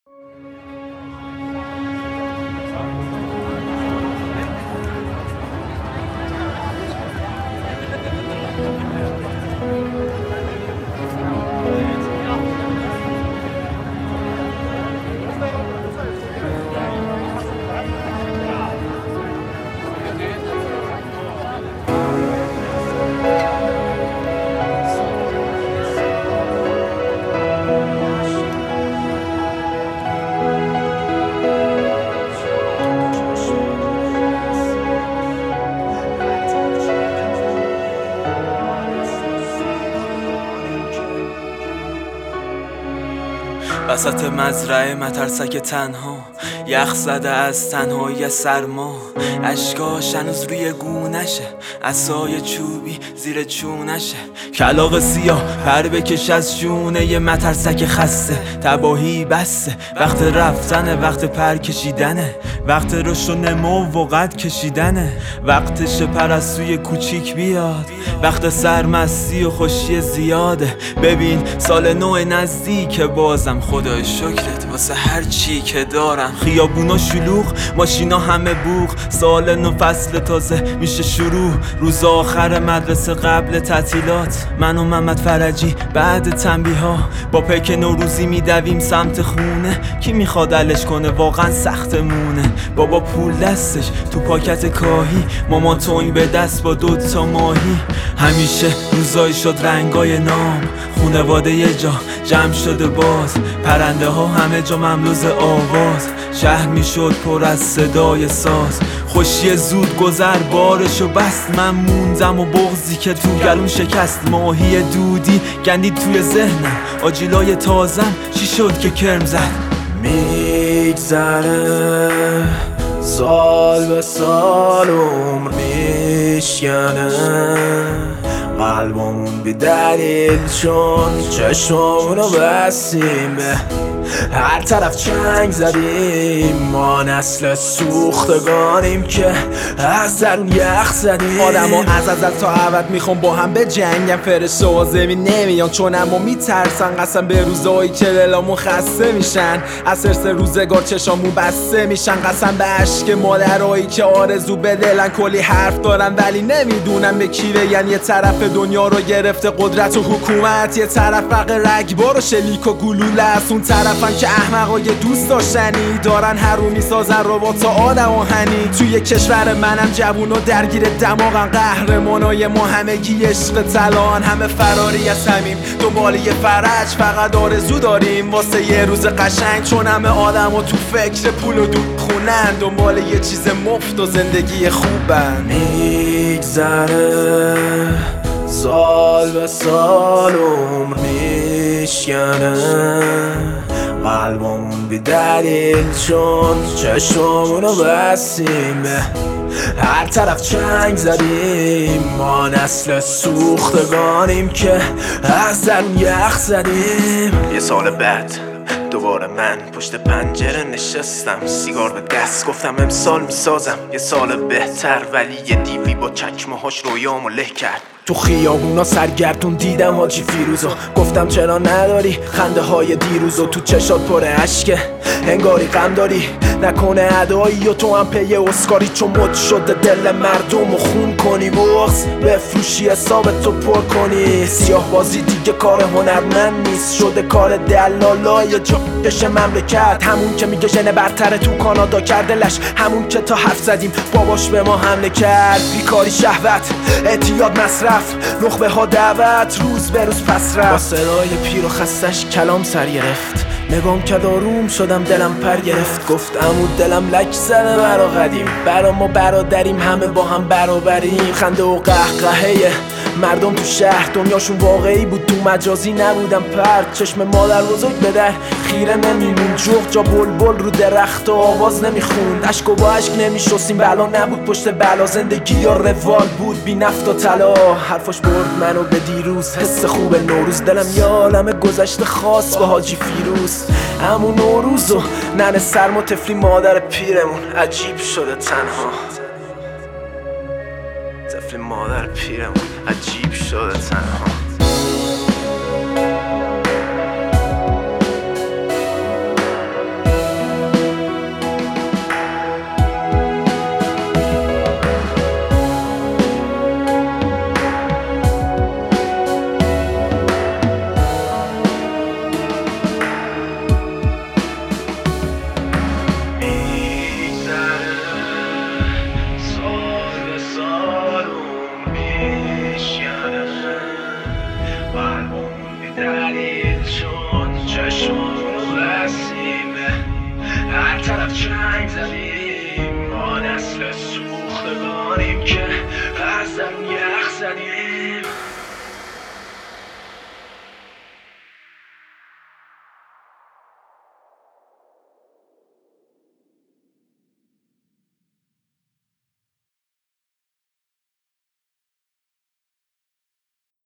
وسط مزرعه مترسک تنها، یخ زده از تنهایی سرما، اشکاش هنوز روی گونشه، عصای چوبی زیر چونشه، کلاغ سیاه پر بکش از شونه یه مترسک خسته، تباهی بسته، وقت رفتنه، وقت پر کشیدنه، وقت رشد و نمو و قد کشیدنه، وقتش پرستوی کوچیک بیاد، وقت سرمستی و خوشی زیاده. ببین سال نو نزدیک، بازم خدای شکرت واسه هر چی که دارم. خیابونا شلوغ، ماشینا همه بوق، سال نو فصل تازه میشه شروع، روز آخر مدرسه قبل تعطیلات، من و محمد فرجی بعد تنبیها با پیک نوروزی میدویم سمت خونه. کی میخواد علش کنه، واقعا سختمونه. بابا پول دستش تو پاکت کاهی، مامان توی به دست با 2 ماهی. همیشه روزایی شد رنگای نام، خونواده یه جا جمع شده باز، پرنده ها همه جا مملوز آواز، شهر میشد پر از صدای ساز. خوشی زود گذر بارشو بست، من موندم و بغضی که تو گلون شکست. ماهی دودی گندید توی ذهنم، آجیلای تازم چی شد که کرم زد. میگذره سال به سال، عمر میشکنه، قلبمون بی دلیل چون چشمونو بستیم، هر طرف چنگ زدیم، ما نسل سوختگانیم که از درون یخ زدیم. آدم ها از تا ابد میخوام با هم به جنگم، فرشته و زمین نمیان چون اما میترسن، قسم به روزایی که دلامون خسته میشن، از حرص روزگار چشامون بسته میشن، قسم به عشق مادرایی که آرزو بدلن، کلی حرف دارن ولی نمیدونن به کی بگن. یه طرف دنیا رو گرفته قدرت و حکومت، یه طرف فقر رگبار و شلیک و گلوله است، اون طرفن که احمقای دوست داشتنی دارن حرومی سازن ربات آدم آهنی. توی کشور منم جوون و درگیر دماغن، قهرمانای ما همگی عشق طلان، همه فراری از همیم دنبال یه فرج، فقط آرزو داریم واسه یه روز قشنگ، چون همه آدم و تو فکر پول و دود خونن، دنبال یه چیز مفت و زندگی خوبن. میگذره سال به سال، عمر میشکنه، قلبمون بی دلیل چون چشمونو بستیم، هر طرف چنگ زدیم، ما نسل سوختگانیم که از درون یخ زدیم. یه سال بعد دوباره من پشت پنجره نشستم، سیگار به دست گفتم امسال میسازم یه سال بهتر، ولی یه دیوی با چکمه هاش رویامو له کرد. تو خیابونا سرگردون دیدم حاجی فیروزو، گفتم چرا نداری خنده های دیروزو، تو چشات پر اشکه انگاری غم داری، نکنه ادایی و تو هم پی اسکاری، چون مد شده دل مردم و خون کنی، بغض بفروشی حسابتو پر کنی. سیاه بازی دیگه کار هنرمند نیست، شده کار دلالای جاکش مملکت، همون که میگه ژن برتره تو کانادا کردلش، همون که تا حرف زدیم باباش به ما حمله کرد. بیکاری شهوت اعتیاد مصرف، نخبه ها دعوت، روز به روز پس رفت. با صدای پیر و خستش کلام سر گرفت، نگام کرد آروم شدم دلم پر گرفت، گفت عمو دلم لک زده برا قدیم، برا ما برادریم همه با هم برابریم. خنده و قهقهه مردم تو شهر، دنیاشون واقعی بود تو مجازی نبودم پرد، چشم مادر بزرگ به در خیره نمیمون، جغ جا بلبل رو درخت و آواز نمیخوند، اشک و با اشک نمیشستیم، بلا نبود پشت بلا، زندگی یا روال بود بی نفت و طلا. حرفاش برد منو به دیروز، حس خوب نوروز، دلم یه عالمه گذشته خاص با حاجی فیروز، همون نوروز و ننه سرم و طفلی مادر پیرمون، عجیب شده تنها، طفلی مادر پیرمون عجیب شده تنها. دلیل چون چشمونو بستیم هر طرف چنگ زدیم ما نسل سوختگانیم که از درون یخ زدیم